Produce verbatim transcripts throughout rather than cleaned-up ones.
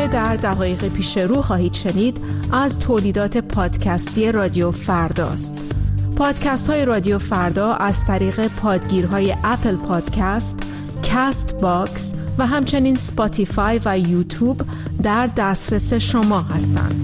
در دقایق پیش رو خواهید شنید از تولیدات پادکستی رادیو فرداست. پادکست های رادیو فردا از طریق پادگیرهای اپل پادکست، کست باکس و همچنین سپاتیفای و یوتیوب در دسترس شما هستند.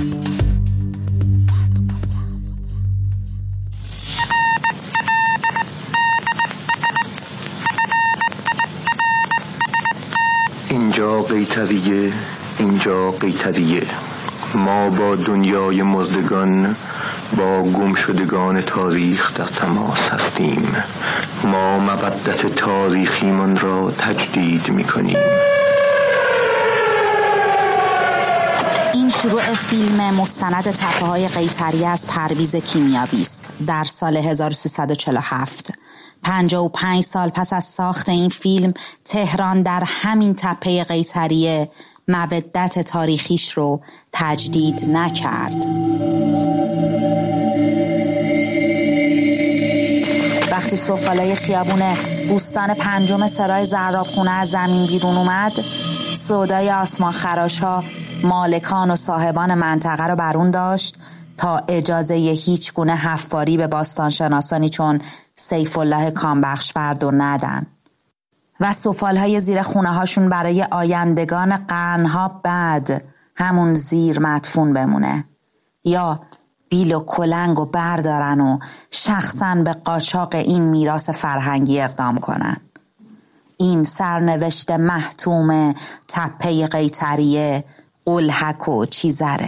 اینجا قیطریه، اینجا قیطریه. ما با دنیای مردگان، با گمشدگان تاریخ در تماس هستیم. ما مودت تاریخیمان را تجدید می‌کنیم. این شروع فیلم مستند تپه‌های قیطریه از پرویز کیمیاوی است در سال هزار و سیصد و چهل و هفت. پنجاه و پنج سال پس از ساخت این فیلم، تهران در همین تپه قیطریه مودت تاریخیش رو تجدید نکرد. وقتی سفالای خیابون بوستان پنجم سرای زرابخونه از زمین بیرون اومد، سودای آسمان خراش‌ها مالکان و صاحبان منطقه رو برون داشت تا اجازه هیچ گونه حفاری به باستانشناسانی چون سیف الله کامبخشفرد رو ندن و سفالهای زیر خونه هاشون برای آیندگان قرنها بعد همون زیر مدفون بمونه یا بیل و کلنگ و بردارن و شخصاً به قاچاق این میراث فرهنگی اقدام کنن. این سرنوشت محتوم تپه قیطریه، قلهک و چیزره.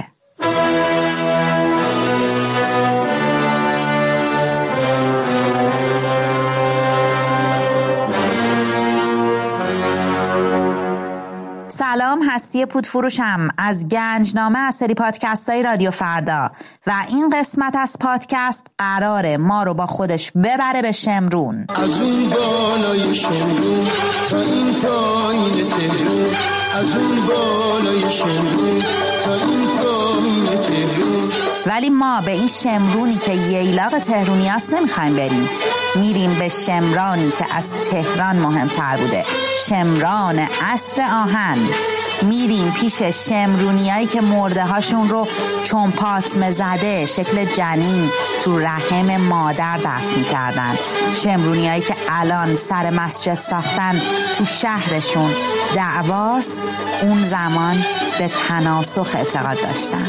سلام، هستی پودفروشم از گنجنامه از سری پادکست های رادیو فردا و این قسمت از پادکست قراره ما رو با خودش ببره به شمرون. از اون بالای شمرون تا این پایین تهرون، از اون بالای شمرون تا این پایین تهرون. ولی ما به این شمرونی که ییلاق تهرونی هست نمیخوایم بریم، میریم به شمرانی که از تهران مهمتر بوده، شمران عصر آهن. میریم پیش شمرونیایی که مرده هاشون رو چون پاتمه زده شکل جنین تو رحم مادر دفن کردن، شمرونیایی که الان سر مسجد ساختن تو شهرشون. دعواست اون زمان به تناسخ اعتقاد داشتن.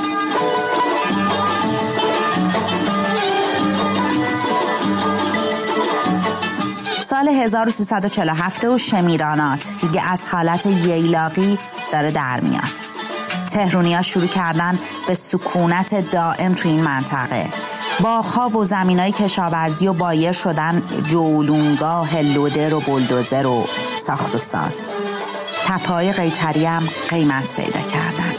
سال هزار و سیصد و چهل و هفت و شمیرانات دیگه از حالت ییلاقی داره در میاد. تهرونی‌ها شروع کردن به سکونت دائم تو این منطقه. باغ‌ها و زمینای کشاورزی و بایر شدن جولونگاه لودر و بلدوزر و ساخت و ساز. تپه‌های قیطریه هم قیمت پیدا کردن.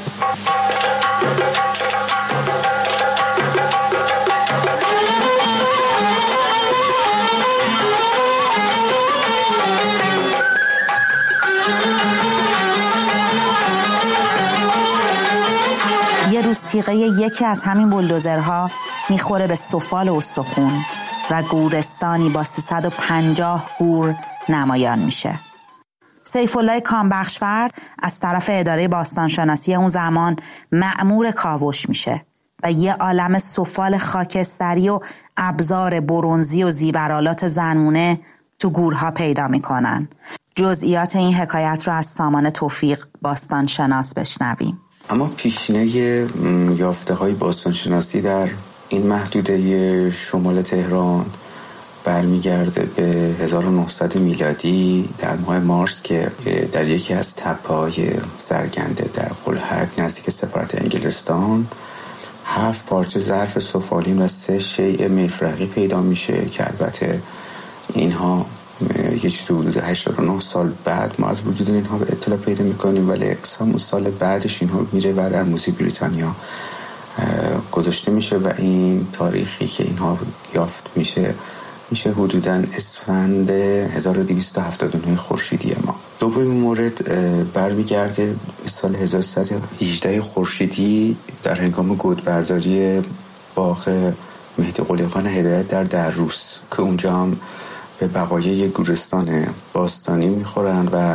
یه روز تیغه یکی از همین بلدوزرها میخوره به سفال استخون و گورستانی با سیصد و پنجاه گور نمایان میشه. سیف الله کامبخشفرد از طرف اداره باستانشناسی اون زمان مأمور کاوش میشه و یه عالم سفال خاکستری و ابزار برنزی و زیورالات زنونه تو گورها پیدا میکنن. جزئیات این حکایت رو از سامان توفیق باستانشناس بشنویم. اما پیشینه یافته های باستانشناسی در این محدوده شمال تهران برمیگرده به هزار و نهصد میلادی در ماه مارس که در یکی از تپه‌های سرگنده در قلهک نزدیک سفارت انگلستان هفت پارچه ظرف سفالین و سه شیء مفرقی پیدا میشه که البته اینها یه چیز حدود هشتاد و نه سال بعد ما از وجود اینها به اطلاع پیدا میکنیم، ولی اقسام سال بعدش اینها میره و در موزه بریتانیا گذاشته میشه و این تاریخی که اینها یافت میشه میشه حدوداً اسفند هزار و دویست و هفتاد و نه خورشیدی ما. دومین مورد برمیگرده به سال هزار و سیصد و هجده خورشیدی در هنگام گودبرداری باغ مهدی قلی خان هدایت در دروس که اونجا هم به بقایای گورستان باستانی میخورن و خب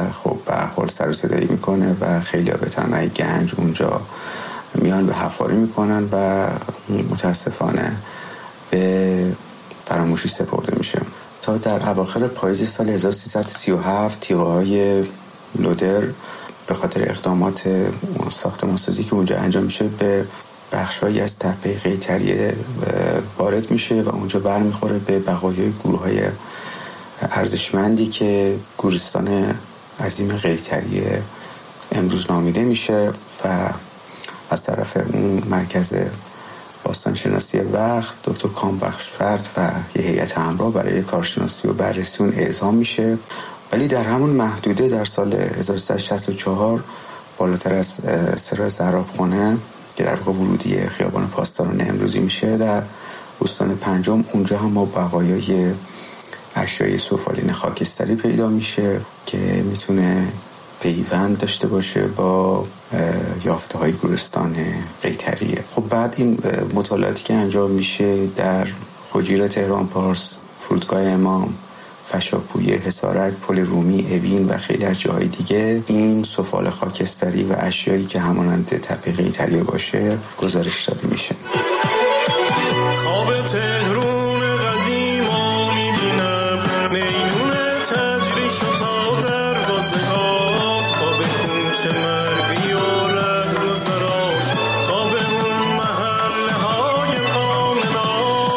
به هر حال سر و صدایی میکنه و خیلی ها به طمع گنج اونجا میان به حفاری میکنن و متاسفانه به فراموشی سپرده میشه. تا در اواخر پاییز سال هزار و سیصد و سی و هفت تیغه‌های لودر به خاطر اقدامات ساختمانسازی که اونجا انجام میشه به بخشایی از تپه قیطریه وارد میشه و اونجا برمیخوره به بقایای گورهای ارزشمندی که گورستان عظیم قیطریه امروز نامیده میشه و از طرف اون مرکز باستانشناسی وقت دکتر کامبخشفرد و یه هیئت همراه برای کارشناسی و بررسی اون اعزام میشه. ولی در همون محدوده در سال هزار و سیصد و شصت و چهار بالاتر از سرای زرابخونه که در واقع ورودی خیابان پاسداران امروزی میشه در استان پنجم، اونجا هم ما بقایای اشیای سفالین خاکستری پیدا میشه که میتونه پیوند داشته باشه با یافته های گورستان قیطریه. خب بعد این مطالعاتی که انجام میشه در خجیر تهران پارس، فرودگاه امام، فشاپویه، حصارک، پل رومی، اوین و خیلی از جاهای دیگه این سفال خاکستری و اشیایی که همانند تپه قیطریه باشه گزارش داده میشه. خواب تهرون قدیما میبینم، میدون تجریش و تا دروازه ها، خواب کوچه مرگی و رهر و زراش، خواب اون محله های قامنا،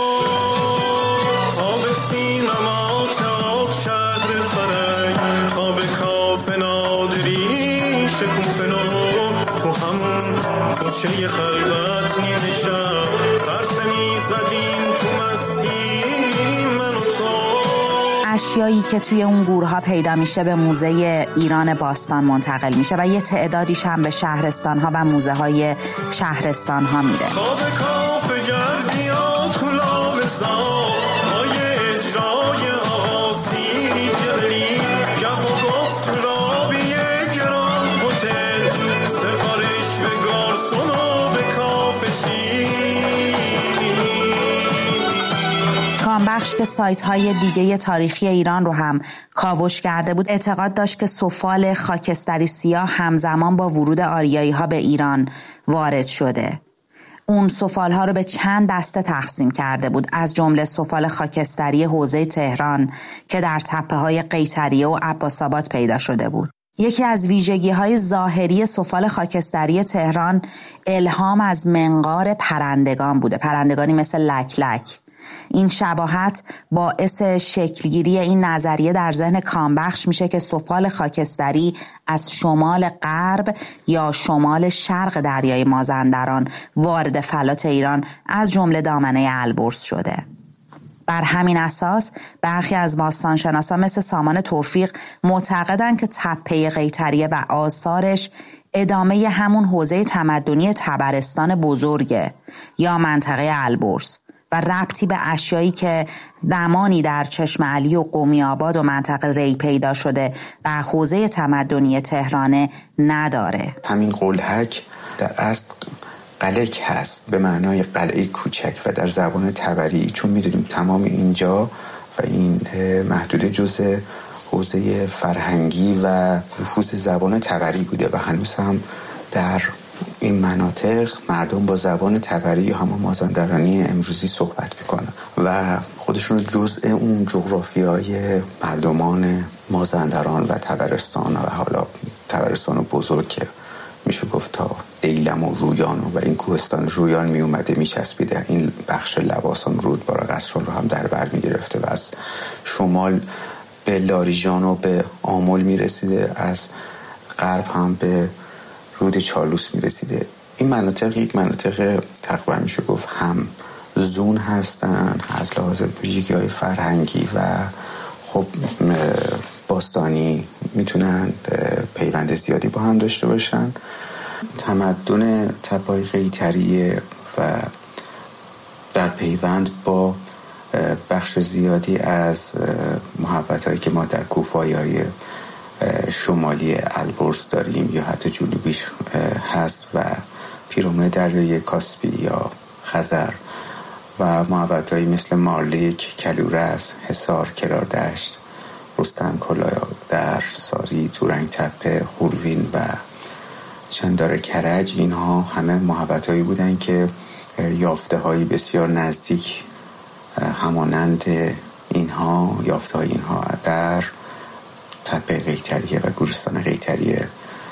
خواب سینما تاک شهر فرنگ، خواب کاف نادری شکوفنو، تو همون کوچه خلوت نیمه شب اشیایی که توی اون گورها پیدا میشه به موزه ایران باستان منتقل میشه و یه تعدادیش هم به شهرستان ها و موزه های شهرستان ها میره. خواب کاف گردیا تو لابزا های اجرای آسیری جلی، گپ و گفت تو لابی گران هتل، سفارش به گارسون و به کافه چی. کامبخش که سایت های دیگه تاریخی ایران رو هم کاوش کرده بود، اعتقاد داشت که سفال خاکستری سیاه همزمان با ورود آریایی ها به ایران وارد شده. اون سفال ها رو به چند دسته تقسیم کرده بود، از جمله سفال خاکستری حوزه تهران که در تپه های قیطریه و عباس‌آباد پیدا شده بود. یکی از ویژگی های ظاهری سفال خاکستری تهران الهام از منقار پرندگان بوده، پرندگانی مثل لک لک. این شباهت باعث شکلگیری این نظریه در ذهن کامبخش میشه که سفال خاکستری از شمال غرب یا شمال شرق دریای مازندران وارد فلات ایران از جمله دامنه البرز شده. بر همین اساس برخی از باستانشناسان مثل سامان توفیق معتقدند که تپه قیطریه و آثارش ادامه همون حوزه تمدنی طبرستان بزرگه یا منطقه البرز و ربطی به اشیایی که زمانی در چشم علی و قمی آباد و منطقه ری پیدا شده و حوزه تمدنی تهرانه نداره. همین قلهک در اصل قلک هست به معنای قلعه کوچک و در زبان تبری، چون میدونیم تمام اینجا و این محدوده جزء حوزه فرهنگی و نفوذ زبان تبری بوده و هنوز هم در این مناطق مردم با زبان تبری یا همون مازندرانی امروزی صحبت میکنن و خودشون جزء اون جغرافیای مردمان مازندران و طبرستان و حالا طبرستان بزرگ که میشه گفت تا دیلم و رویان و این کوهستان رویان می اومده می چسبیده، این بخش لواسان رودبار قصران رو هم در بر می گرفته و از شمال به لاریجان و به آمل می رسیده، از غرب هم به رود چالوس می رسیده. این مناطق یک مناطق تقریبا میشه گفت هم زون هستن از لحاظ ویژگی‌های فرهنگی و خب باستانی، میتونن پیوند زیادی با هم داشته باشن. تمدن تپه‌های قیطریه و در پیوند با بخش زیادی از محوطه‌هایی که ما در کوهپایه‌های شمالی البرز داریم یا حتی جنوبیش هست و پیرامون دریای کاسپی یا خزر و محوطه‌هایی مثل مارلیک، کلورس، حصار، کراردشت، رستم کلا در ساری، تورنگ تپه، خوروین و چندار کرج، اینها همه محبت‌هایی بودن که یافته‌های بسیار نزدیک همانند اینها یافته‌های اینها در تپه قیطریه و گورستان قیطریه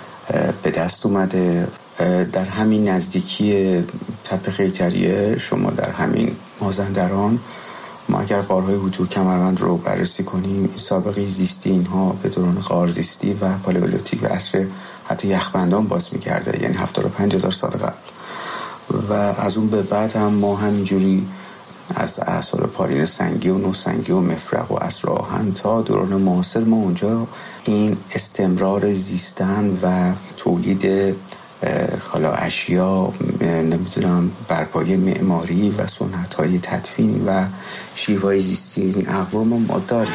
به دست اومده. در همین نزدیکی تپه قیطریه شما در همین مازندران، ما اگر غارهای هوتو کمربند رو بررسی کنیم، این سابقه زیستی اینها به دوران غارزیستی و پالئولیتیک و عصر حتی یخبندان باز می‌گرده، یعنی هفتاد و پنج هزار سال قبل. و از اون به بعد هم ما همینجوری از اعصار پارین سنگی و نوسنگی و مفرق و عصر آهن تا دوران معاصر ما اونجا این استمرار زیستن و تولید حالا اشیا، نمیدونم برپایه معماری و سنت‌های تدفین و شیوه‌های زیستی این اقوام ما داریم.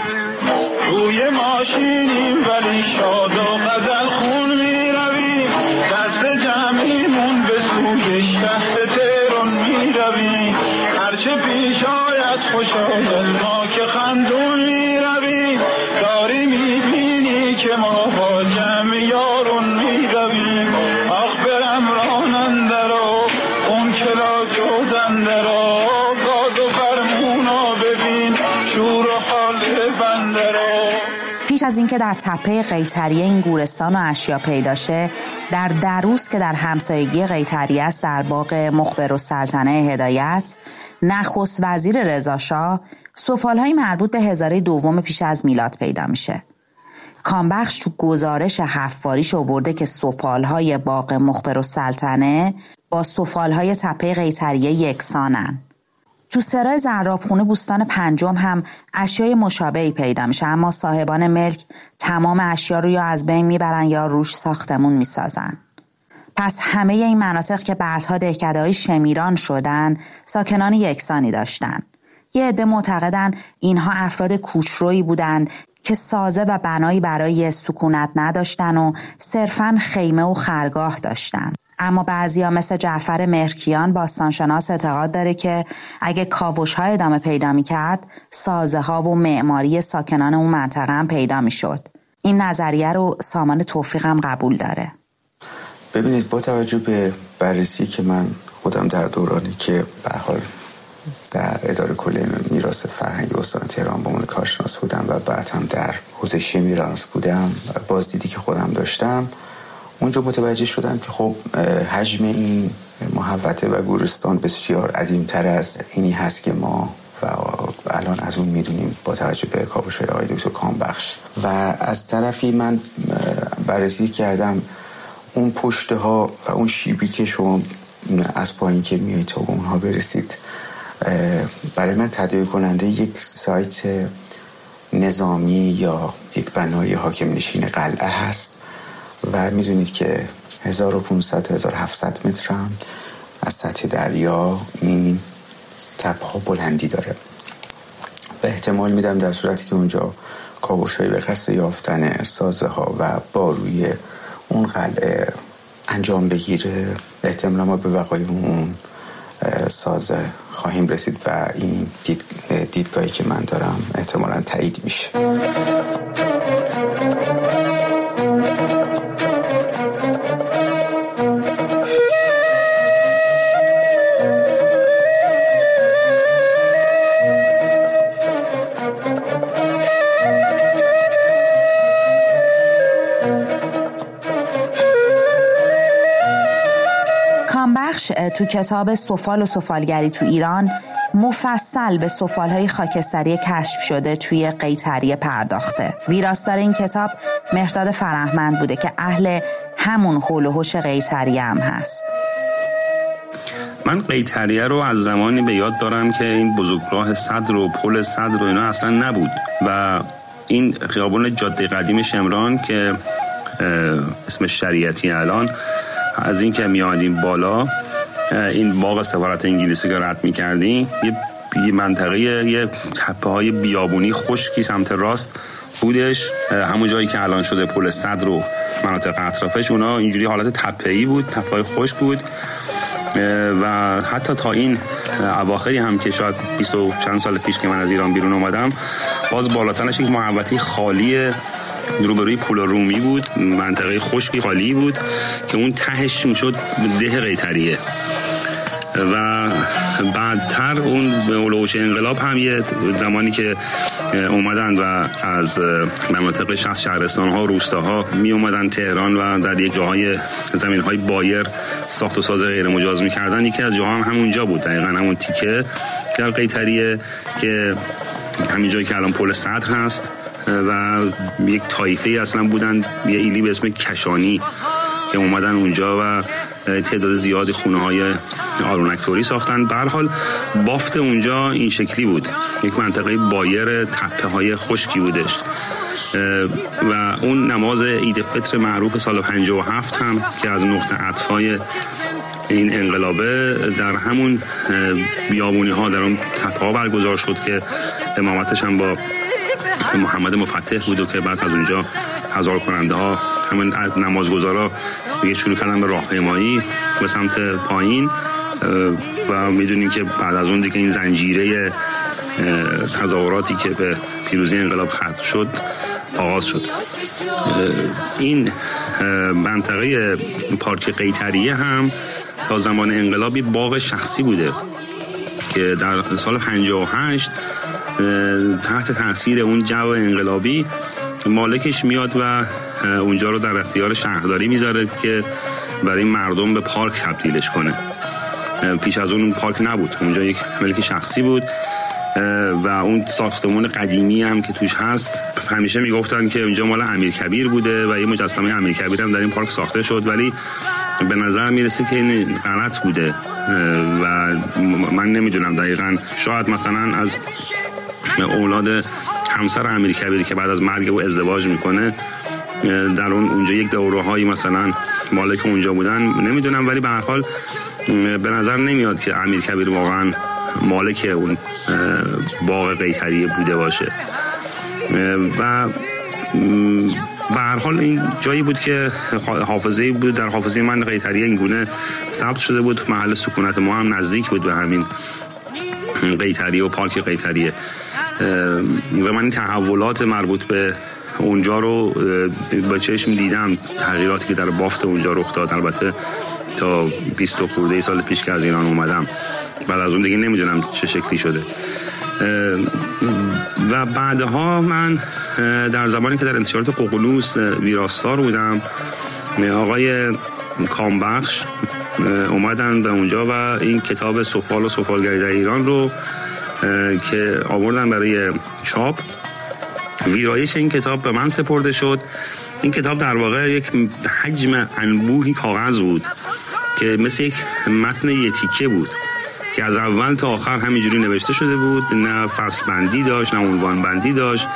روی ماشینیم ولی شاد و غزل خون می‌رویم، دست جمعیمون به سوی شهر تهران می‌رویم، هرچه پیش آید خوش آید ما که خندون می‌رویم، داری می‌بینی که ما با جمع یارون می‌رویم، آخ برم راننده رو اون کلا جودنده رو، گاز و فرمونا ببین شور و حال بنده رو. پیش از اینکه در تپه قیطریه این گورستان و اشیا پیدا شه، در دروس که در همسایگی قیطریه است، در باغ مخبرالسلطنه هدایت، نخست وزیر رضا شاه سفالهای مربوط به هزاره دوم پیش از میلاد پیدا میشه. کامبخش تو گزارش حفاریش آورده که سفالهای باغ مخبرالسلطنه با سفالهای تپه قیطریه یکسانن. تو سرای زرابخونه بوستان پنجم هم اشیای مشابهی پیدا میشه، اما صاحبان ملک تمام اشیا رو یا از بین میبرن یا روش ساختمون میسازن. پس همه این مناطق که بعدها دهکده‌های شمیران شدن ساکنان یکسانی داشتن. یه عده معتقدن اینها افراد کوچرویی بودن که سازه و بنایی برای سکونت نداشتن و صرفاً خیمه و خرگاه داشتن. اما بعضیا مثل جعفر مهرکیان باستانشناس اعتقاد داره که اگه کاوش‌ها ادامه پیدا می‌کرد، سازه‌ها و معماری ساکنان اون منطقه هم پیدا می‌شد. این نظریه رو سامان توفیق هم قبول داره. ببینید، با توجه به بررسی که من خودم در دورانی که به حال در اداره کلی میراث فرهنگی استان تهران به عنوان کارشناس بودم و بعد هم در حوزه شمیران بودم، بازدیدی که خودم داشتم، اونجا متوجه شدم که خب حجم این محوطه و گورستان بسیار عظیم‌تر از اینی هست که ما و الان از اون میدونیم با توجه به کاوش‌های آقای دکتر کامبخش. و از طرفی من بررسی کردم اون پشته ها و اون شیبی که شما از پایین که میایید تا اونها برسید، برای من تداعی کننده یک سایت نظامی یا یک بنای حاکم نشین قلعه هست و میدونید که هزار و پانصد تا هزار و هفتصد متر هم از سطح دریا این تپه ها بلندی داره و احتمال میدم در صورتی که اونجا کاوش‌های به قصد یافتن سازه ها و باروی اون قلعه انجام بگیره، احتمالا ما به بقای اون سازه خواهیم رسید و این دید، دیدگاهی که من دارم احتمالا تایید میشه. تو کتاب سفال و سفالگری تو ایران مفصل به سفالهای خاکستری کشف شده توی قیطریه پرداخته. ویراستار این کتاب مهرداد فرهمند بوده که اهل همون حول و حوش قیطریه هم هست. من قیطریه رو از زمانی به یاد دارم که این بزرگراه صدر و پل صدر و اینا اصلا نبود و این خیابان جاده قدیم شمران که اسم شریعتی الان، از این که می آمدیم بالا این باغ سفارت انگلیسی که رد می کردیم، یه منطقه یه تپه های بیابونی خشکی سمت راست بودش، همون جایی که الان شده پل صدر و مناطق اطرافش، اونا اینجوری حالت تپه‌ای بود، تپه‌های خشک بود و حتی تا این اواخری هم که شاید بیست و چند سال پیش که من از ایران بیرون اومدم، باز بالاترش یک محوطه خالی روبروی پل رومی بود، منطقه خشکی خالی بود که اون تهش میشد ده قیطریه و بعدتر اون به اولوش انقلاب هم یه زمانی که اومدن و از مناطق شصت شهرستان ها و روستاها می اومدن تهران و در یک جاهای زمین های بایر ساخت و ساز غیر مجاز می کردن، یکی از جاها هم همونجا بود، دقیقا همون تیکه در قیطریه که همین جایی که الان پل صدر هست و یک طایفه اصلا بودن یه ایلی به اسم کشانی که اومدن اونجا و تعداد زیادی خونه های آرونکتوری ساختن. به هر حال بافت اونجا این شکلی بود، یک منطقه بایر تپه های خشکی بودش و اون نماز عید فطر معروف سال پنجاه و هفت هم که از نقطه عطفای این انقلابه در همون بیابونی ها در اون تپه ها برگزار شد که امامتش هم با محمد مفتح بود و که بعد از اونجا هزار کننده ها همون نمازگزارا دیگه شروع کردن به راهپیمایی به سمت پایین و میدونیم که بعد از اون دیگه این زنجیره تظاهراتی که به پیروزی انقلاب ختم شد آغاز شد. این منطقه پارک قیطریه هم تا زمان انقلابی باغ شخصی بوده که در سال پنجاه و هشت تحت تاثیر اون جو انقلابی مالکش میاد و اونجا رو در اختیار شهرداری میذاره که برای مردم به پارک تبدیلش کنه. پیش از اون پارک نبود، اونجا یک ملک شخصی بود و اون ساختمان قدیمی هم که توش هست همیشه میگفتن که اونجا مال امیرکبیر بوده و یه مجسمه امیرکبیر هم در این پارک ساخته شد، ولی به نظر میرسه که این غلط بوده و من نمیدونم دقیقاً، شاید مثلا از اولاد همسر امیرکبیری که بعد از مرگ او ازدواج میکنه در اون اونجا یک دوره‌هایی مثلا مالک اونجا بودن، نمیدونم، ولی به هر حال به نظر نمیاد که امیرکبیر واقعا مالک اون باغ قیطریه بوده باشه و به هر حال این جایی بود که حافظه‌ای بود در حافظه من قیطریه این گونه ثبت شده بود. محل سکونت ما هم نزدیک بود به همین قیطریه و پارک قیطریه و من این تحولات مربوط به اونجا رو با چشم دیدم، تغییراتی که در بافت اونجا رخ داد. البته تا بیست و خورده سال پیش که از ایران اومدم، بعد از اون دیگه نمیدونم چه شکلی شده. و بعدها من در زمانی که در انتشارات ققنوس ویراستار بودم، آقای کامبخش اومدن به اونجا و این کتاب سفال و سفالگری در ایران رو که آوردن برای چاپ، ویرایش این کتاب به من سپرده شد. این کتاب در واقع یک حجم انبوهی کاغذ بود که مثل یک متن یه تیکه بود که از اول تا آخر همینجوری نوشته شده بود، نه فصل بندی داشت نه عنوان بندی داشت،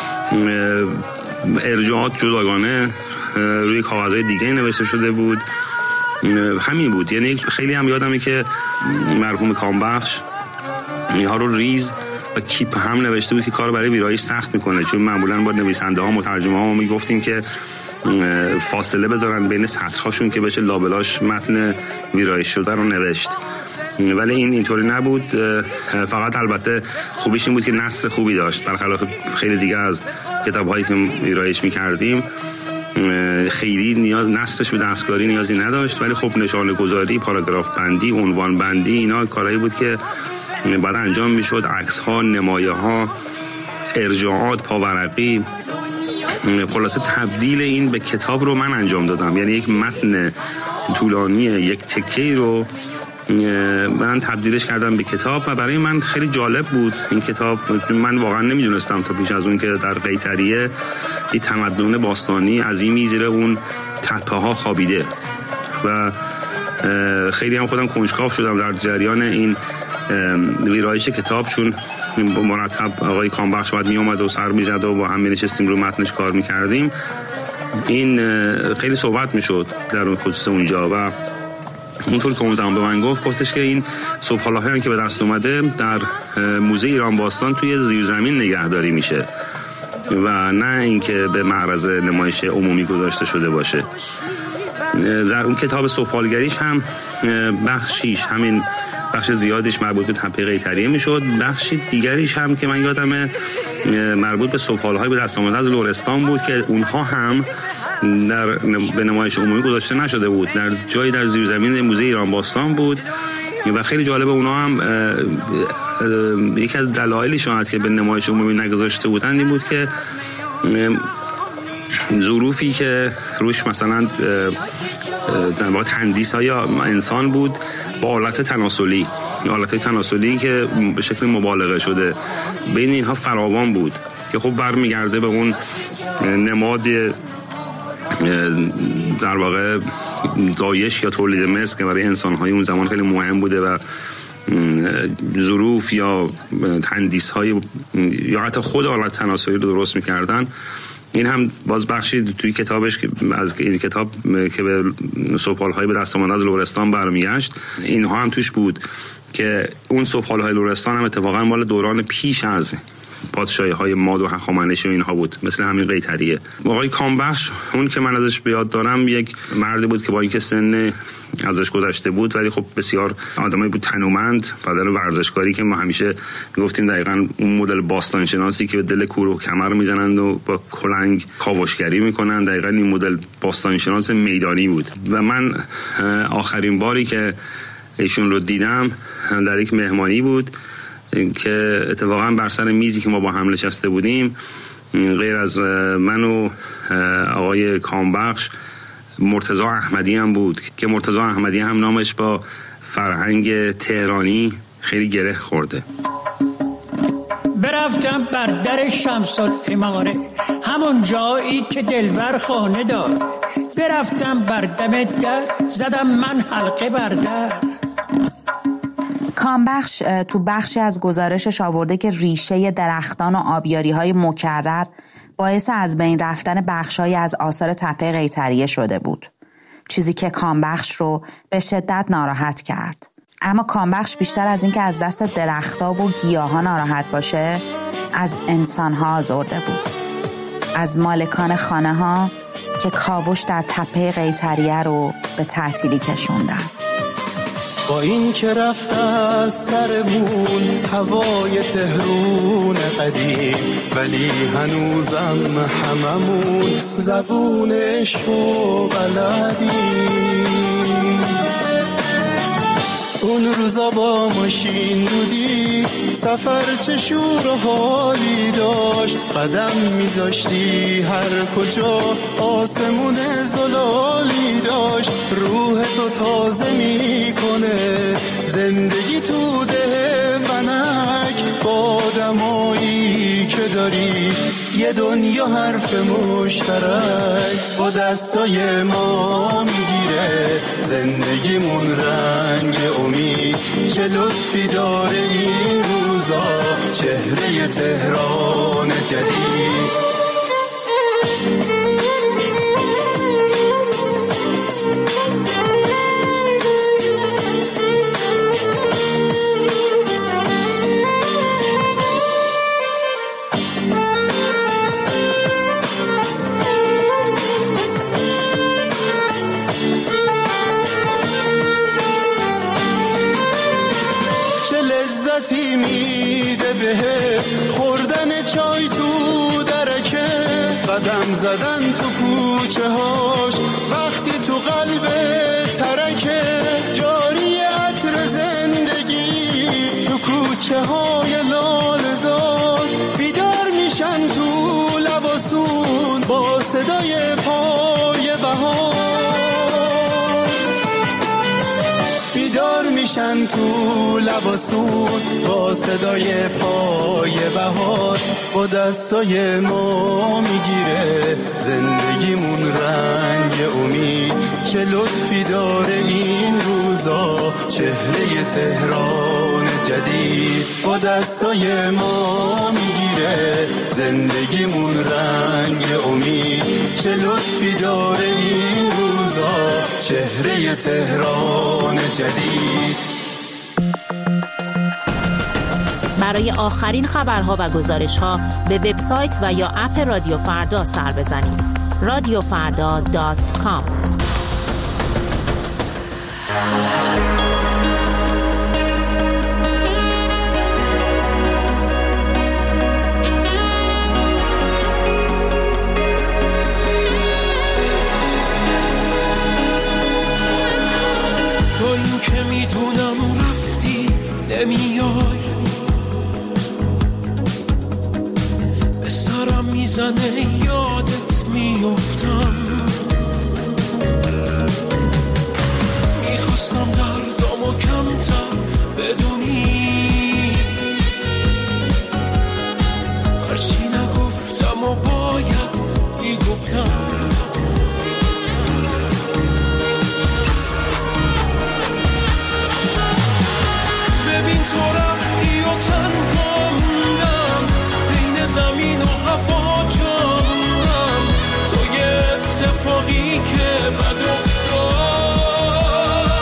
ارجاعات جداگانه روی کاغذهای دیگه نوشته شده بود. همین بود، یعنی خیلی هم یادمه که مرحوم کامبخش اینها رو ریز و کیپ هم نوشته بود که کار برای ویرایش سخت میکنه، چون معمولا با نویسنده ها مترجمه ها میگفتیم که فاصله بذارن بین سطرهاشون که بشه لابلاش متن ویرایش شده رو نوشت، ولی این اینطوری نبود. فقط البته خوبیش این بود که نثر خوبی داشت، برخلاف خیلی دیگه از کتاب‌هایی که ویرایش می‌کردیم خیلی نیاز نثرش به دستکاری نیازی نداشت، ولی خب نشانه گذاری، پاراگراف بندی، عنوان بندی، اینا کارهایی بود که بعد انجام میشد. عکس‌ها، نمایه‌ها، ارجاعات، پاورقی، خلاصه تبدیل این به کتاب رو من انجام دادم. یعنی یک متن طولانی یک تکه‌ای رو من تبدیلش کردم به کتاب و برای من خیلی جالب بود این کتاب. من واقعا نمیدونستم تا پیش از اون که در قیطریه این تمدن باستانی عظیمی زیر اون تپه ها خوابیده و خیلی هم خودم کنجکاو شدم در جریان این ویرایش کتاب، چون مرتب آقای کامبخش باید می اومد و سر می زد و با هم می نشستیم رو متنش کار می کردیم. این خیلی صحبت می شد در اون خصوص اونجا و اونطور که اون زمان به من گفت گفتش که این سفاله‌هایی هم که به دست اومده در موزه ایران باستان توی زیرزمین نگهداری میشه و نه اینکه به معرض نمایش عمومی گذاشته شده باشه. در اون کتاب سفالگریش هم بخشیش همین بخش زیادش مربوط به تپه قیطریه میشد، بخشی دیگریش هم که من یادمه مربوط به سفالهای به دست آمده از لرستان بود که اونها هم در به نمایش عمومی گذاشته نشده بود، در جایی در زیرزمین موزه ایران باستان بود و خیلی جالبه اونا هم یکی از دلایلی شاید که به نمایش عمومی نگذاشته بودن این بود که ظروفی که روش مثلا در واقع تندیس های انسان بود با آلت تناسلی، آلت تناسلی که به شکل مبالغه شده بین اینها فراوان بود که خب برمیگرده به اون نماد در واقع دایش یا تولید مثل که برای انسان‌های اون زمان خیلی مهم بوده و ظروف یا تندیس‌های یا حتی خود آلت تناسلی رو درست می‌کردن. این هم باز بخشی توی کتابش از این کتاب که به سفال‌های به دست آمده از لرستان برمیگشت اینها هم توش بود که اون سفال‌های لرستان هم اتفاقا مال دوران پیش از پادشاهی های ماد و هخامنشی و اینها بود، مثل همین قیطریه. آقای کامبخش اون که من ازش بیاد دارم یک مردی بود که با اینکه سن ازش گذشته بود ولی خب بسیار آدمی بود، تنومند، بدن ورزشکاری که ما همیشه میگفتیم دقیقاً اون مدل باستان شناسی که به دل کور و کمر میزنند و با کلنگ کاوشگری میکنن، دقیقاً این مدل باستان شناس میدانی بود. و من آخرین باری که ایشون رو دیدم در یک مهمانی بود که اتفاقا بر سر میزی که ما با هم نشسته بودیم غیر از من و آقای کامبخش مرتضی احمدی هم بود که مرتضی احمدی هم نامش با فرهنگ تهرانی خیلی گره خورده. برفتم بر در شمس العماره، همون جایی که دلبر خانه دار، برفتم بر دم در، زدم من حلقه بر در. کامبخش تو بخشی از گزارشش آورده که ریشه درختان و آبیاری‌های مکرر باعث از بین رفتن بخشایی از آثار تپه قیطریه شده بود، چیزی که کامبخش رو به شدت ناراحت کرد. اما کامبخش بیشتر از اینکه از دست درخت‌ها و گیاها ناراحت باشه، از انسان‌ها آزرده بود، از مالکان خانه‌ها که کاوش در تپه قیطریه رو به تعطیلی کشوندن. با این که رفته از سرمون هوای تهرون قدیم، ولی هنوزم هممون زبون عشق و بلدیم. اون روزا با ماشین بودی سفر چه شور و حالی داشت، قدم میذاشتی هر کجا آسمون زلالی داشت. روح تو تازه میکنه زندگی تو ده ونک، با دمایی که داری یه دنیا حرف مشترک. با دستای ما میگیره زندگیمون رنگ امید، چه لطفی داره این روزا چهره تهران جدید. میده به خوردن چای تو درکه، قدم زدن تو کوچه هاش وقتی تو قلب ترکه، جاری عطر زندگی تو کوچه های لاله‌زار. بیدار میشن تو لباسون با صدای پای بهار، بیدار میشن تو لباسون با صدای پای بهار. با دستای ما میگیره زندگیمون رنگ امید، چه لطفی داره این روزا چهره تهران جدید. با دستای ما میگیره زندگیمون رنگ امید، چه لطفی داره این روزا چهره تهران جدید. برای آخرین خبرها و گزارش‌ها به وبسایت و یا اپ رادیو فردا سر بزنید. رادیو فردا دات کام نمیای به سرم میزنه یادت میافتم میخواستم دردامو کمتر بدونی هرچی نگفتم و باید میگفتم تو رفتی و تنها موندم بین زمین و هوا جا موندم تو یه اتفاقی که بد افتاد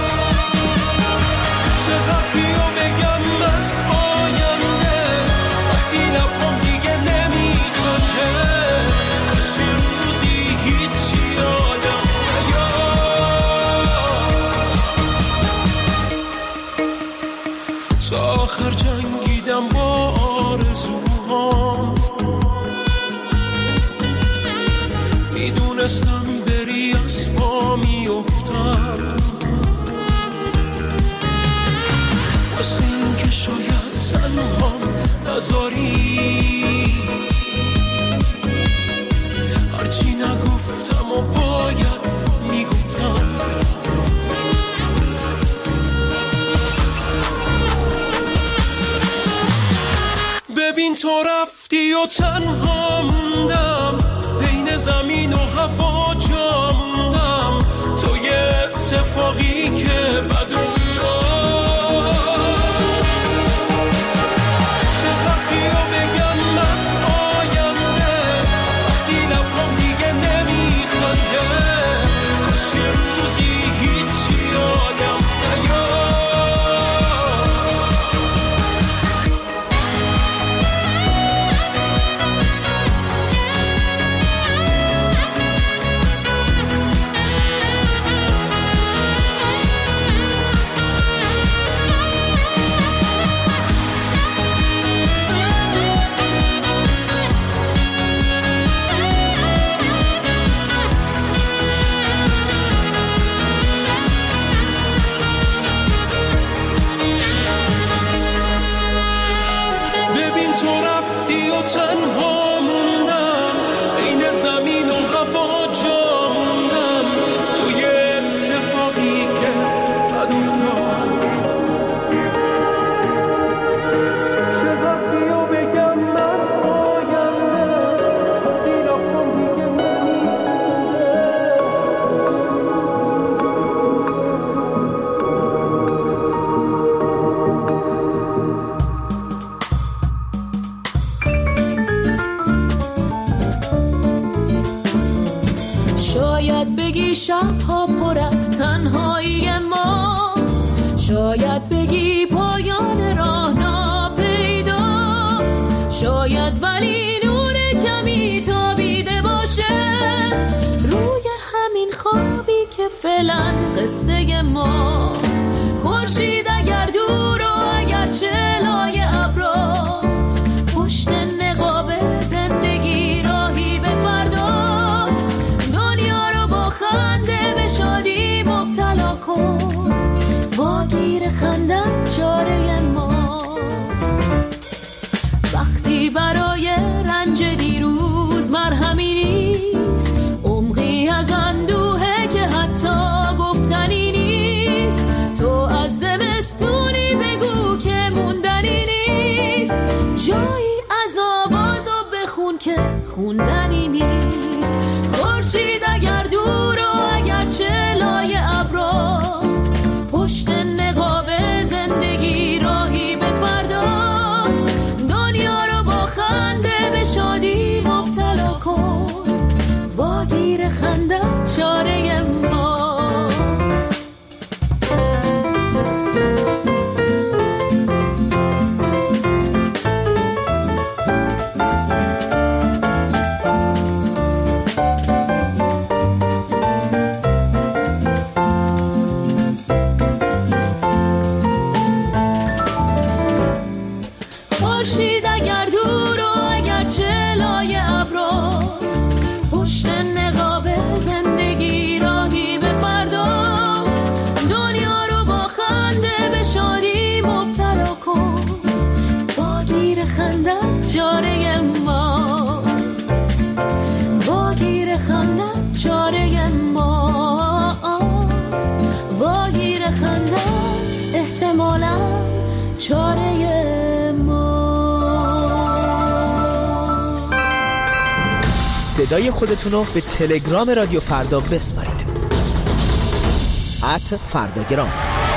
چقدر و بگم از آینده وقتی لبم دیگه نمیخنده کاش یه روزی هیچی یادم تا آخر جنگیدم با آرزوهام میدونستم بری از پا میافتم واسه این که شاید تنهام نذاری هرچی نگفتم و باید میگفتم ببین تو رفتی و تنها موندم بین زمین و هوا جا موندم تو یه اتفاقی که بد افتاد چقدر و بگم از آینده وقتی لبم دیگه نمیخنده کاش یه روزی هیچی یادم نیاد تنها موندم بین زمین و هوا جا موندم تو یه اتفاقی که بد افتاد چقدر و بگم از آینده وقتی لبم دیگه شاید بگی شبها پر از تنهایی ماست شاید بگی پایان راه ناپیداست شاید ولی نور کمی تابیده باشه روی همین خوابی که فعلا قصه ماست خورشید اگر دور و اگر چلای ابراست پشت نقاب زندگی راهی به فرداست دنیا رو با خنده به شادی مبتلا کن واگیر خندت چاره ما وقتی برای رنج دیروز مرهمی نیست عمقی از اندوهه که حتی گفتنی نیست تو از زمستونی بگو که موندنی نیست جایی از آوازو بخون که خوندنی نیست خورشید اگر دور و اگر چلای ابراست پشت نقاب زندگی را چاره ما. صدای خودتون رو به تلگرام رادیو فردا بسپارید. ات فرداگرام.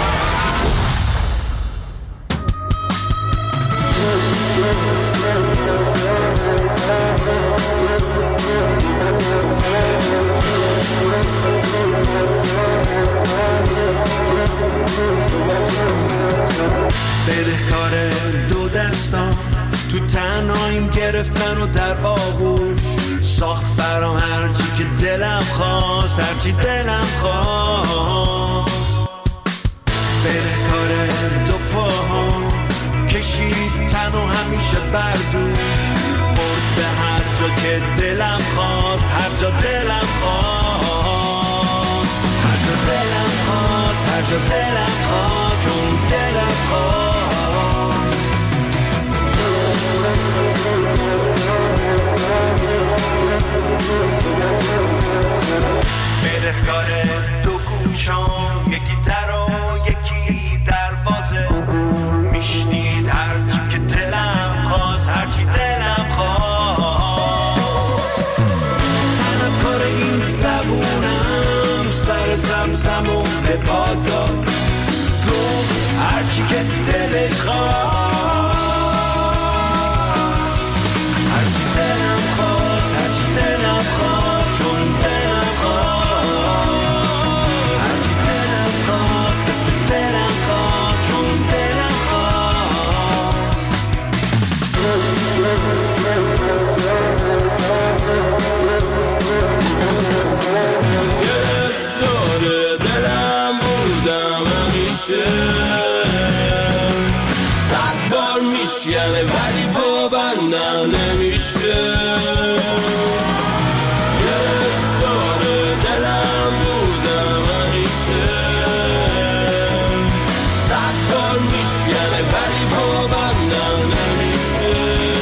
بدهکار دو دستان تو تنهاییم گرفتن و در آغوش ساخت برام هرچی که دلم خواست، هرچی دلم خواست. بدهکار دو پاهام کشید تن و همیشه بردوش برد به هر جا که دلم خواست، هر جا دلم خواست، هر جا دلم خواست، هر جا دلم خواست، چون دلم خواست. بدهکار دو گوشام یکی در و یکی در بازه میشنید هرچی که دلم خواست، هرچی دلم خواست. تنم کار این زبونم سر زمزم و به باد داد گفت هرچی که دلش خواست، هرچی دلم خواست، هرچی دلم خواست، چون دلم خواست، هرچی دلم خواست، دلم خواست، چون دلم خواست. گرفتار دلم بودم همیشه صد بار میشکنه ولی پابندم نمیشه. گرفتار دلم بودم همیشه صد بار میشکنه ولی پابندم نمیشه.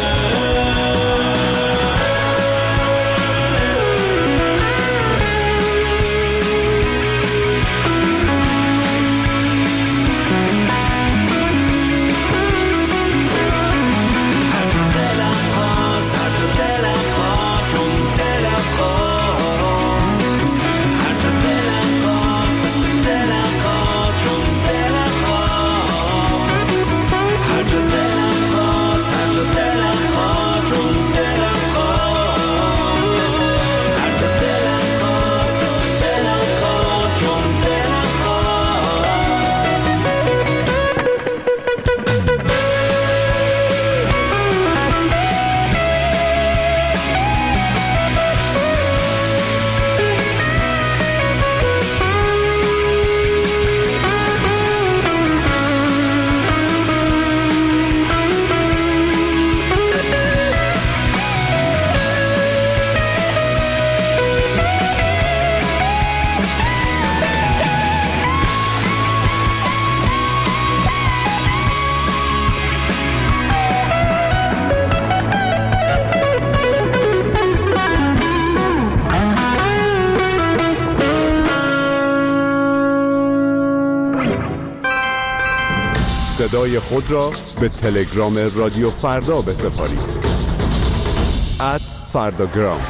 صدای خود را به تلگرام رادیو فردا بسپارید. ات فرداگرام.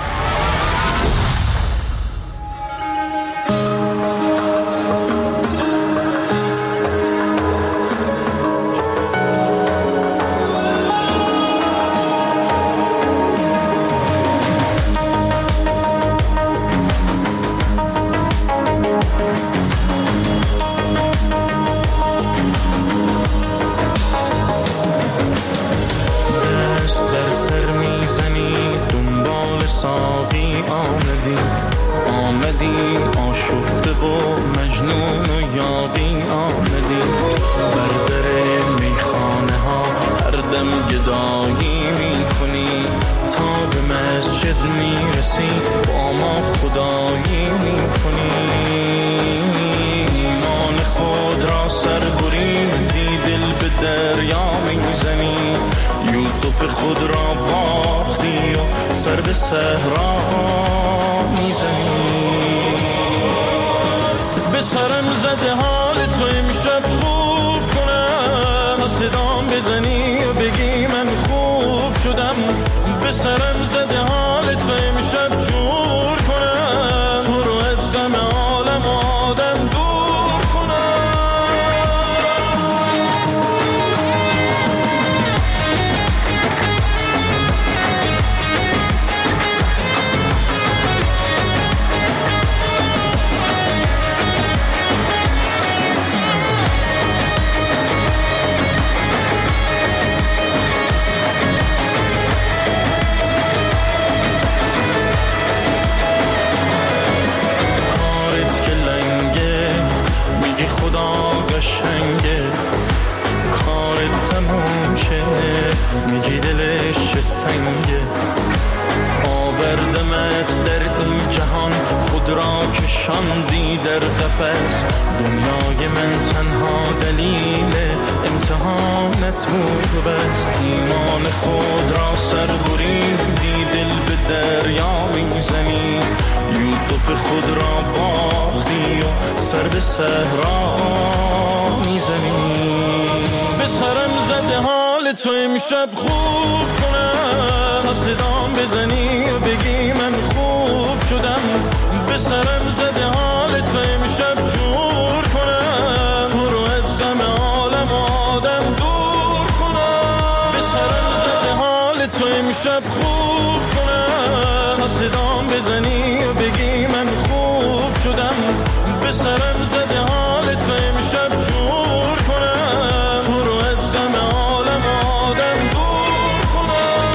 خود را باختی و سر به صحرا میزنی. به سرم زده حال تو امشب خوب کنم تا صدام بزنی و بگی من خوب شدم، به سرم زده حال تو امشب جور کنم، تو رو از غم عالم آدم دور کنم. قشنگه کارت تموم شه، میگی دلش چه سنگه، آوردمت در این جهان خود را کشاندی در قفس، دنیای من تنها دلیل امتحانت بود بس، ایمان خود را سر بریدی دل به دریا میزنی، یوسف خود را باختی و سر به صحرا میزنی، به سرم زده حال تو امشب خوب کنم، تا صدام بزنی و بگی من خوب شدم، به سرم زده حال تو امشب جور کنم، تو رو از غم عالم آدم دور کنم، به سرم زده حال تو امشب خوب کنم، تا صدام بزنی و بگی من خوب شدم، به سرم زده حال تو امشب جور کنم، تو رو از غم عالم آدم دور کنم.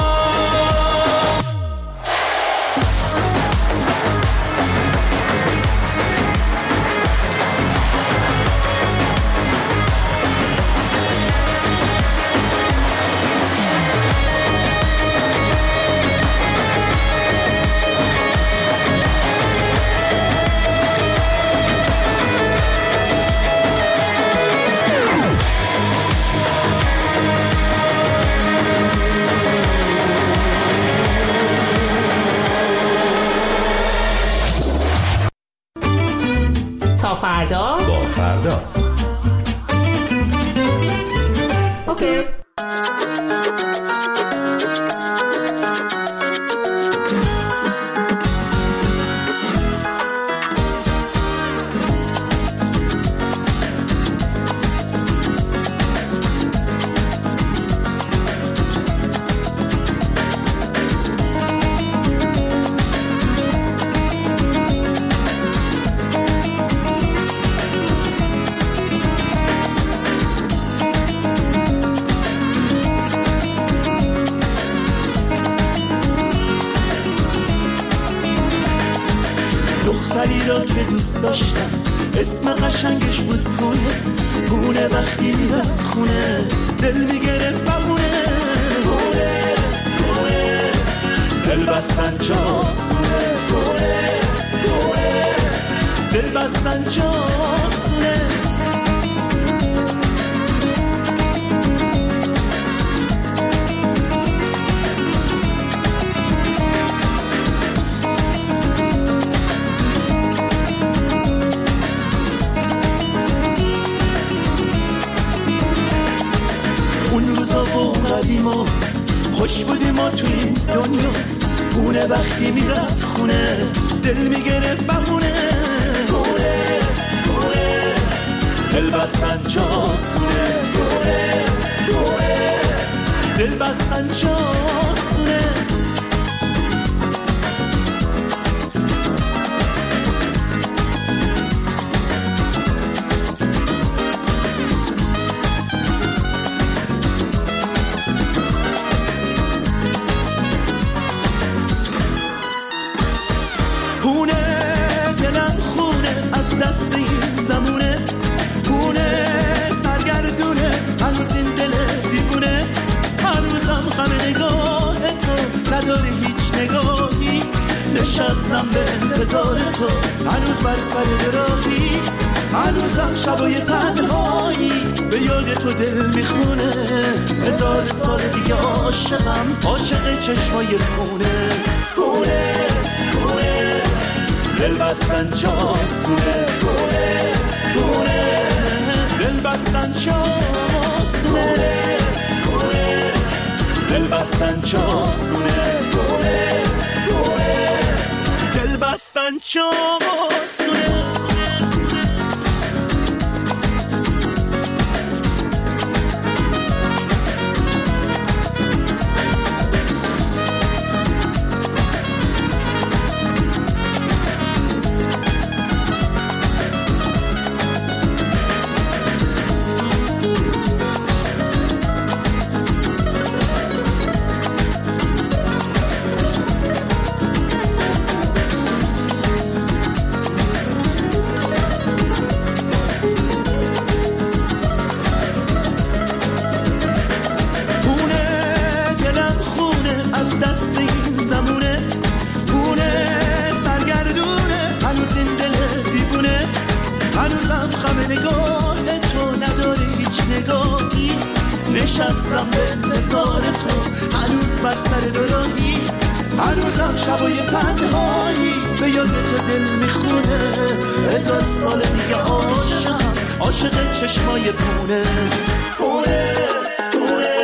تا فردا با فردا. اوکی. دختری را که دوست داشتم اسم قشنگش بود پونه، پونه وقتی میرفت خونه دل میگرفت بمونه، پونه پونه دل بستن جاسونه، پونه پونه دل بستن جاسونه. خوش بودیم ما توی این دنیا، پونه وقتی میرفت خونه دل میگرفت بمونه، پونه پونه دل بستن جاسونه، پونه پونه دل بستن جاسونه. پونه دلم خونه از دست این زمونه، پونه سرگردونه هنوز این دل دیوونه، هنوزم غم نگاه تو نداره هیچ نگاهی، نشستم به انتظار تو هنوز بر سر راهی، هنوزم شبای تنهایی به یاد تو دل میخونه، هزار سال دیگه عاشقم عاشق چشمای خونه، پونه پونه دل بستن جاسونه، پونه پونه دل بستن جاسونه. چاسونه دل بستن چاسونه دل بستن چاسونه نشستم به انتظار تو هنوز بر سر دوراهی هنوزم شبای تنهایی به یاد تو دل میخونه هزار سال دیگه عاشقم عاشق چشمای پونه پونه پونه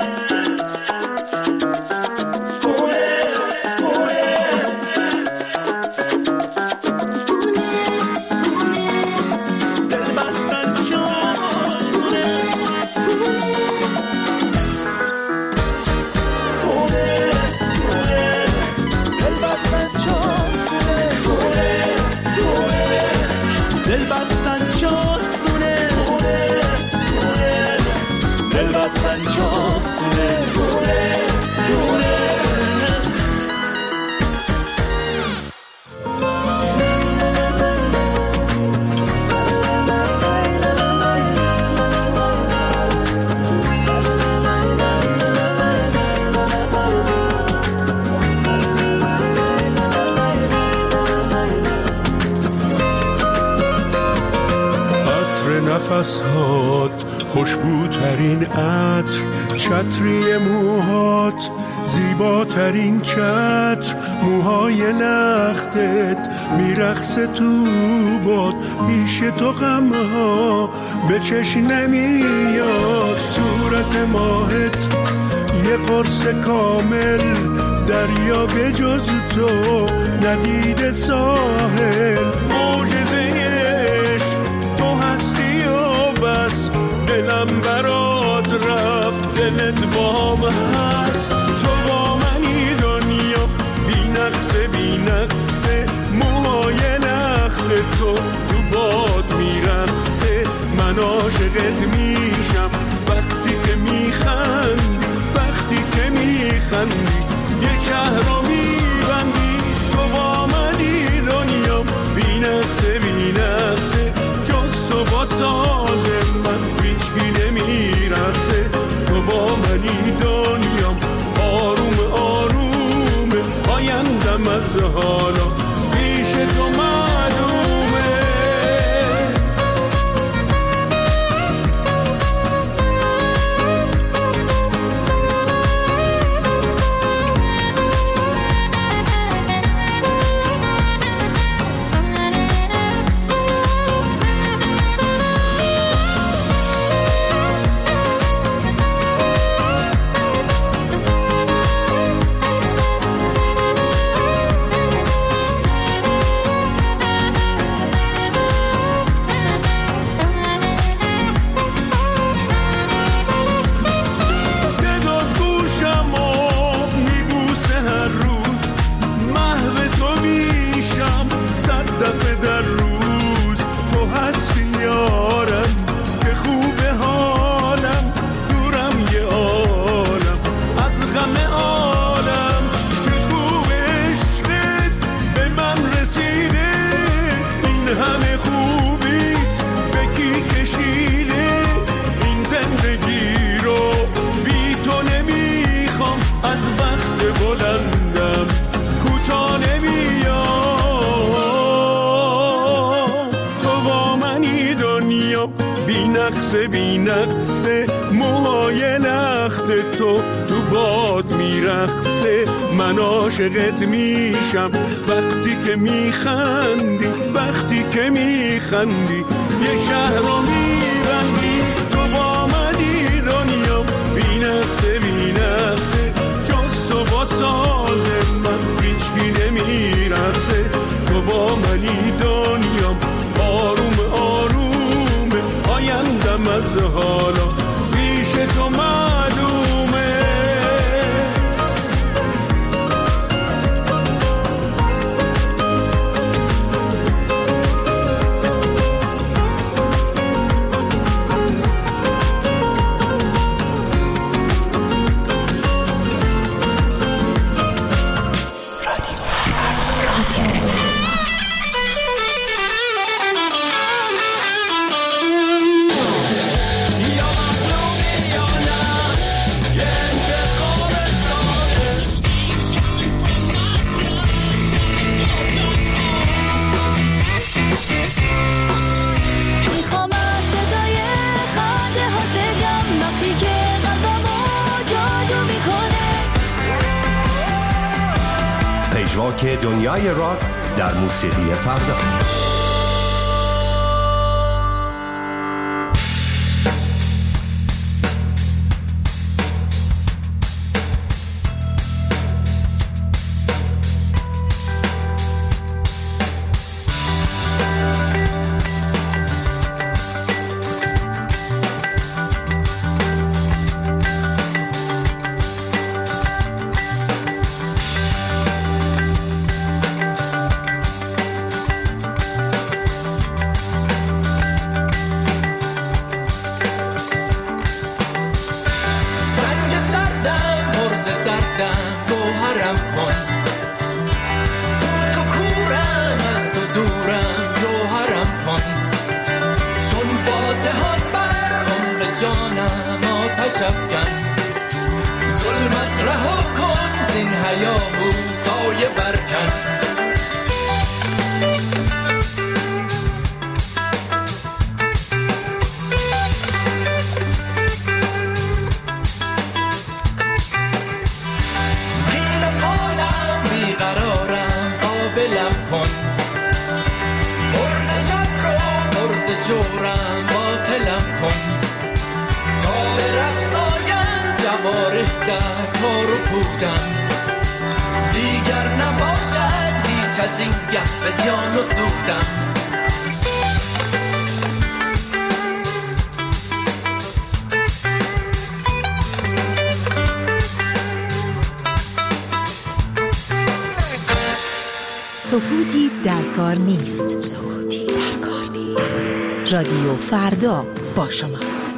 نفس‌هات خوشبوترین عطر چتری موهات زیباترین چتر موهای نختت میرقصه تو باد پیش تو غمها به چشم نمیاد صورت ماهت یه قرص کامل دریا به جز تو ندید ساحل معجزه بس دلم برات رفت دلت بام هست تو با منی دنیا بی نقصه بی نقصه موهای نخت تو تو باد میرقصه من عاشقت میشم وقتی که میخندی وقتی که میخندی یه شهر رو میبندی تو با منی دنیا بی نقصه بی نقصه جز تو با ساز من هیچکی نمیرسه تو با منی دنیام آروم آروم آیندم از حالا پیش تو معلومه نقصه بی نقصه موهای نخت تو تو باد میرقصه من عاشقت میشم وقتی که میخندی وقتی که میخندی یه شهر رو میبندی تو با منی راک دنیای راک در موسیقی فردا. سکوتی در کار نیست. سکوتی در کار نیست. رادیو فردا با شماست.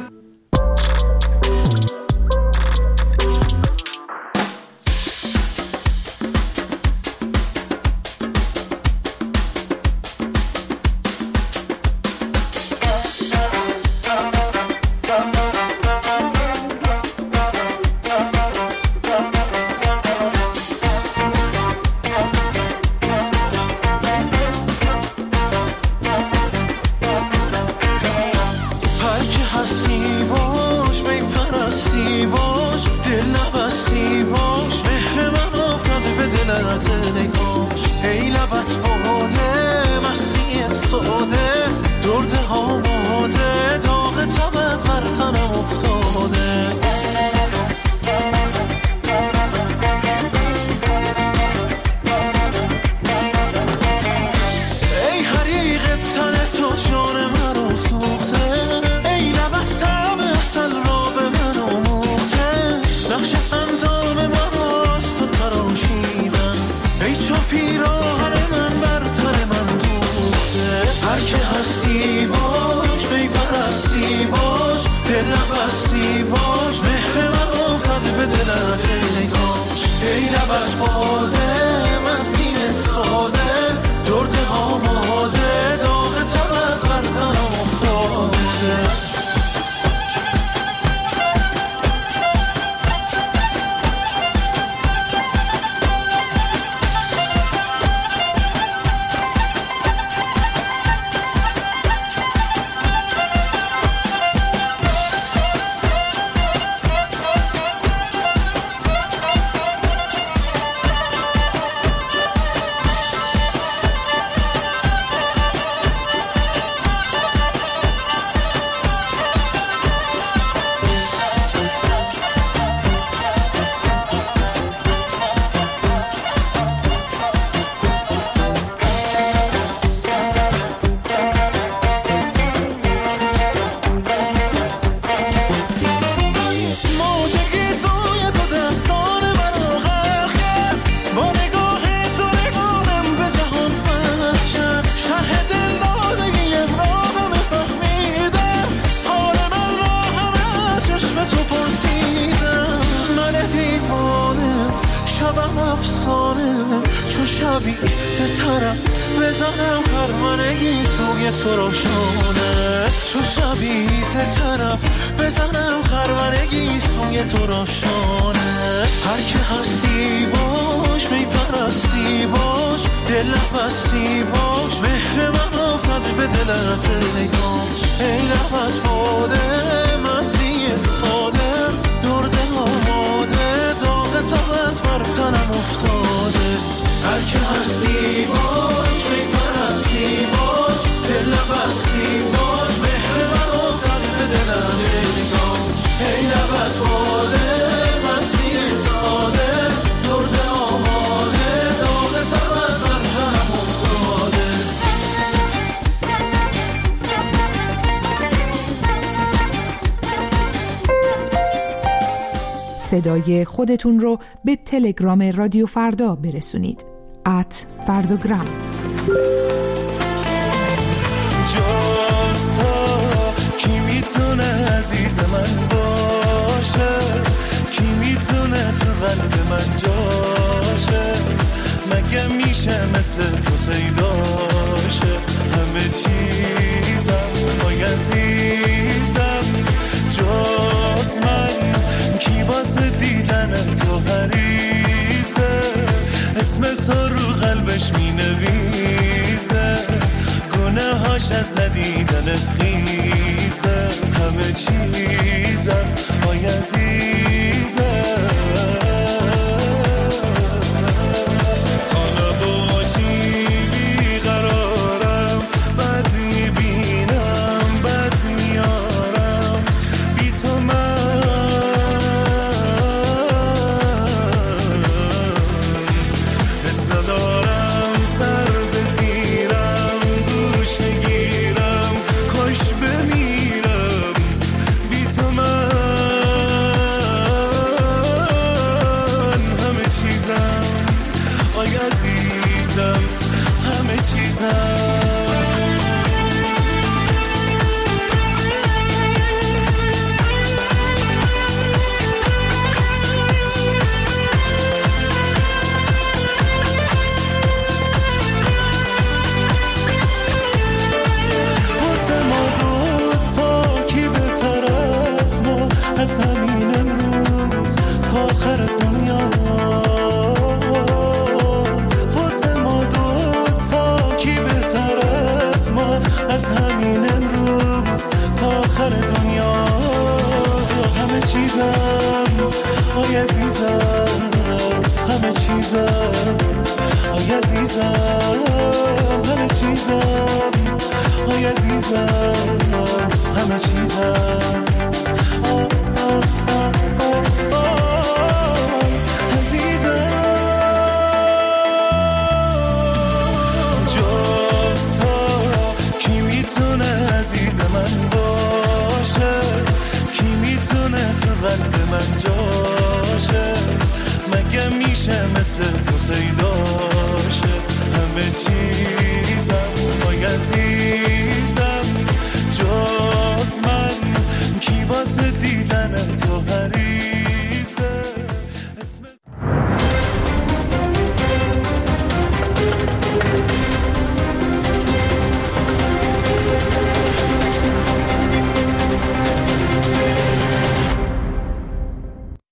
که هستی باش فکر پرستی باش دل نبستی باش مهر من و تقل دلم نگاش ای لبت باده مستی ساده درد آماده داغ تبت بر تنم افتاده. صدای خودتون رو به تلگرام رادیو فردا برسونید. ات فرداگرام. جز تو کی میتونه عزیز من باشه، کی میتونه تو قلب من جاشه، مگه میشه مثل تو پیداشه، همه چیزم وای عزیزم جز من کی واسه دیدن تو غریزه، اسم تو رو قلبش می نویسه، گناه هاش از ندیدنت خیزه، همه چیزم آی عزیزم تا نباشی بیقرارم، بد می بینم بد میارم، بی تو من ندارم سر بزیرم گوش نگیرم خوش بمیرم، بی تو من همه چیزم آی عزیزم همه چیزم. از همین امروز تا آخر دنیا واسه ما دوتا کی بهتر از ما، از همین امروز تا آخر دنیا، همه چیزم آی عزیزم همه چیزم آی عزیزم همه چیزم آی عزیزم همه چیزم عزیز من باشه، کی میتونه تو قلب من جاشه، مگه میشه مثل تو پیداشه، همه چیزم آی عزیزم جز من کی واسه دی